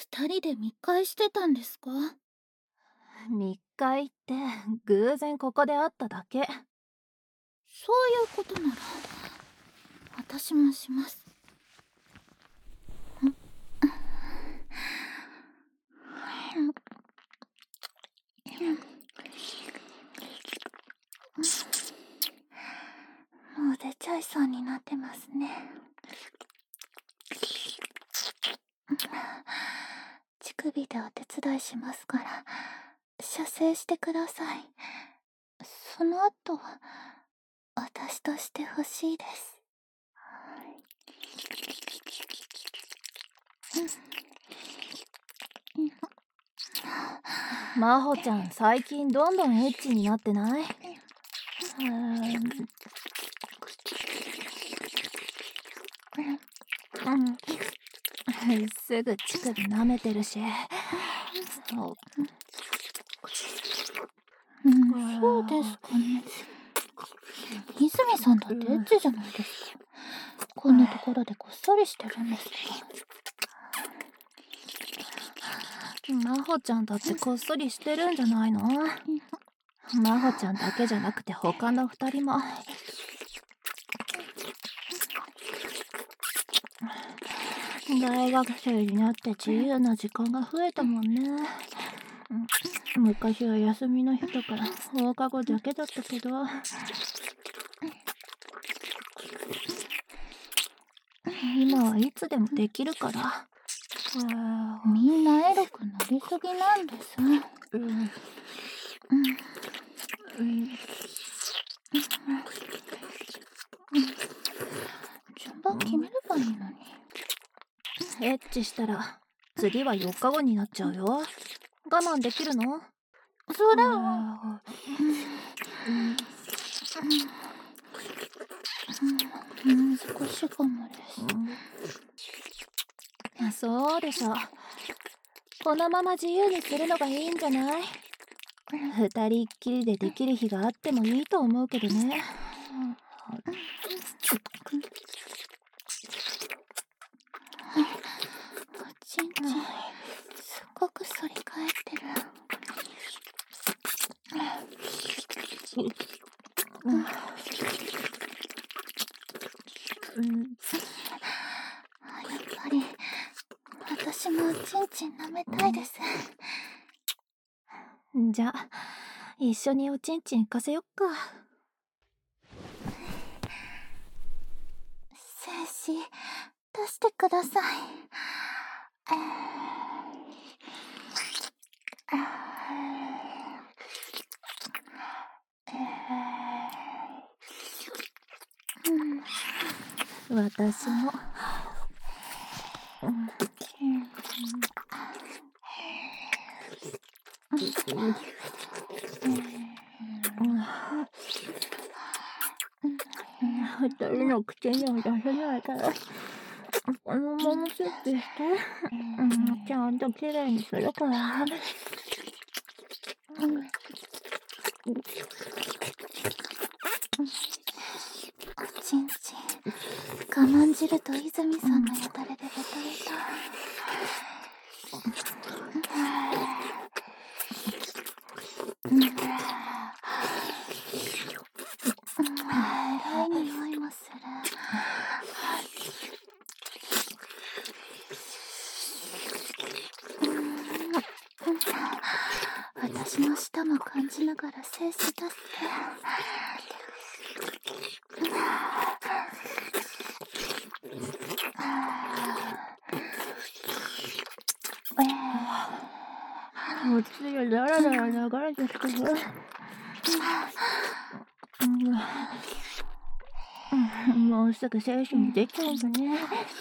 二人で密会してたんですか？ 密会って偶然ここで会っただけ。 そういうことなら私もします。もう出ちゃいそうになってますね。乳首でお手伝いしますから射精してください。その後私としてほしいです。 真帆ちゃん最近どんどんエッチになってない？すぐ乳首舐めてるし。 そうですかね。泉さんだってエッチじゃないですか。こんなところでこっそりしてるんですから。 真帆ちゃんだってこっそりしてるんじゃないの？真帆ちゃんだけじゃなくて他の2人も。大学生になって自由な時間が増えたもんね。昔は休みの日とか放課後だけだったけど。今はいつでもできるから。 みんなエロくなりすぎなんです。順番決めればいいのに。 エッチしたら次は4日後になっちゃうよ。我慢できるの？ それは難しいかもです。 そうでしょ。このまま自由にするのがいいんじゃない？2人っきりでできる日があってもいいと思うけどね。 おちんちんすっごく反り返ってる。やっぱり私もおちんちん舐めたいです。 じゃあ一緒におちんちん行かせよっか。 精子出してください。 私も。2人の口には出せないからこのままセットして、ちゃんときれいにするから。 おちんちん我慢汁と泉さんのよだれでベトベト。偉い匂いもする。私の舌も感じながら精子出して。 おつゆだらだら流れてくる。もうすぐ精子にできちゃうんだね。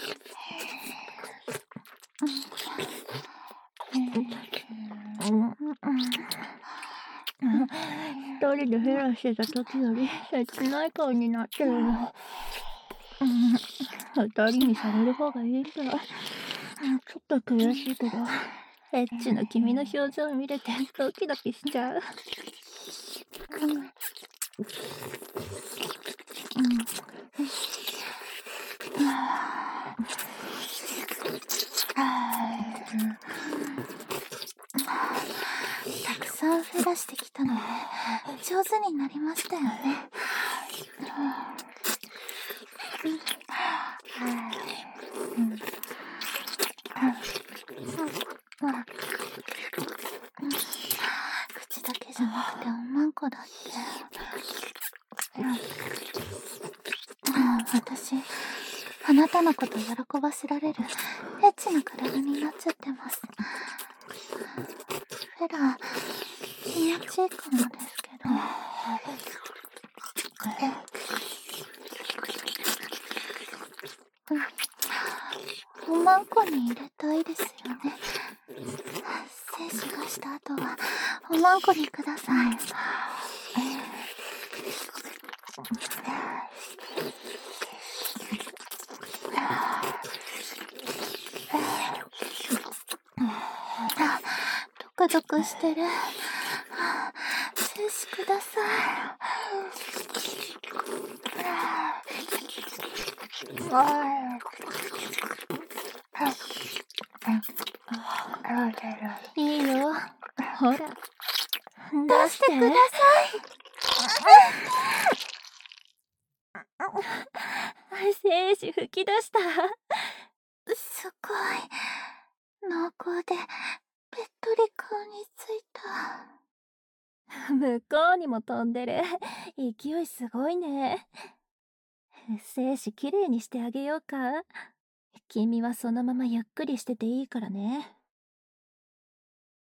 一人でヘラしてた時より切ない顔になってるの。二人にされる方がいいんだ。ちょっと悔しいけど、エッチな君の表情見れてドキドキしちゃう。 してきたので上手になりましたよね。口だけじゃなくておまんこだって。私あなたのこと喜ばせられるエッチな体になっちゃってます。フェラ気持ちいいかもですけど。おまんこに入れたいですよね。精子がした後はおまんこにください。ドクドクしてる。精子ください。いいよ。ほら。 出してください。精子吹き出した。 すごい濃厚でべっとり顔についた。 向こうにも飛んでる。勢いすごいね。精子きれいにしてあげようか。君はそのままゆっくりしてていいからね。